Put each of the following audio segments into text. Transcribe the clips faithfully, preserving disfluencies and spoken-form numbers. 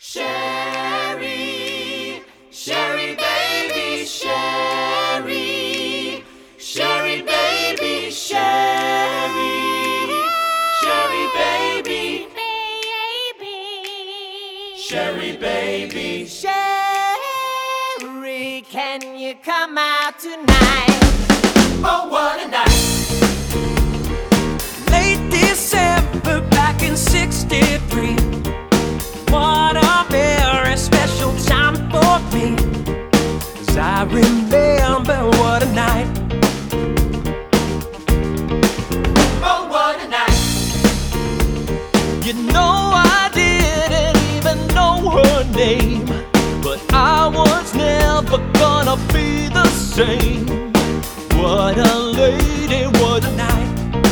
Sherry, Sherry baby, Sherry, Sherry baby, Sherry, Sherry baby, baby, Sherry baby, Sherry, can you come out tonight? Oh, what a night! Late December back in sixty-three. What a very special time for me, 'cause I remember what a night. Oh, what a night! You know I didn't even know her name, but I was never gonna be the same. What a lady, what a night.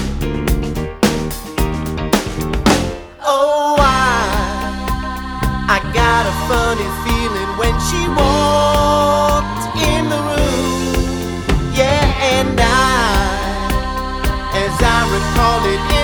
Oh, I got a funny feeling when she walked in the room. Yeah, and I, as I recall it